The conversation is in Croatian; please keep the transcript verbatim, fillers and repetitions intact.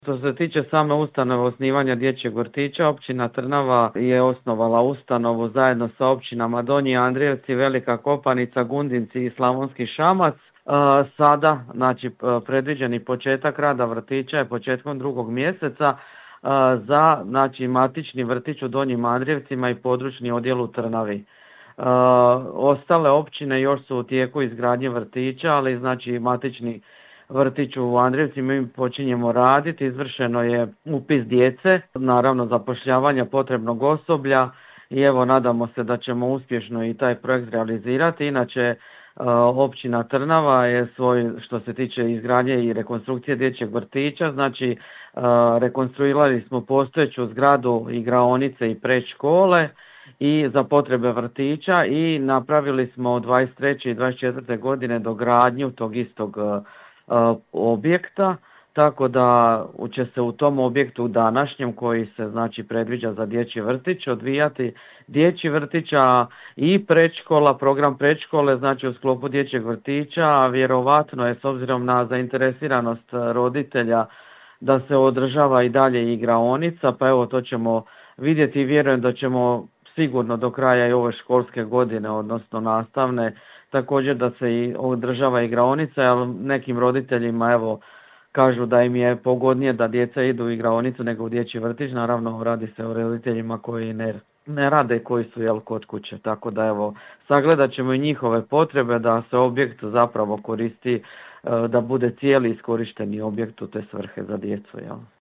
Što se tiče same ustanove osnivanja dječjeg vrtića, općina Trnava je osnovala ustanovu zajedno sa općinama Donji Andrijevci, Velika Kopanica, Gundinci i Slavonski Šamac. Sada, znači, predviđeni početak rada vrtića je početkom drugog mjeseca za, znači, matični vrtić u Donjim Andrijevcima i područni odjel u Trnavi. Ostale općine još su u tijeku izgradnje vrtića, ali znači matični vrtić u Andrijevcima mi počinjemo raditi, izvršeno je upis djece, naravno zapošljavanja potrebnog osoblja i evo nadamo se da ćemo uspješno i taj projekt realizirati. Inače, općina Trnava je svoj, što se tiče izgradnje i rekonstrukcije dječjeg vrtića, znači rekonstruirali smo postojeću zgradu igraonice i predškole i za potrebe vrtića i napravili smo dvadeset treće i dvadeset četvrte godine dogradnju tog istog objekta, tako da će se u tom objektu današnjem koji se znači predviđa za dječji vrtić odvijati dječji vrtića i predškola, program predškole, znači u sklopu dječjeg vrtića, a vjerovatno je s obzirom na zainteresiranost roditelja da se održava i dalje igraonica, pa evo to ćemo vidjeti i vjerujem da ćemo sigurno do kraja i ove školske godine, odnosno nastavne, također da se i održava igraonica, ali nekim roditeljima evo kažu da im je pogodnije da djeca idu u igraonicu nego u dječji vrtić, naravno radi se o roditeljima koji ne, ne rade, koji su jel kod kuće, tako da evo sagledat ćemo i njihove potrebe da se objekt zapravo koristi, da bude cijeli iskorišteni objekt u te svrhe za djecu, jel.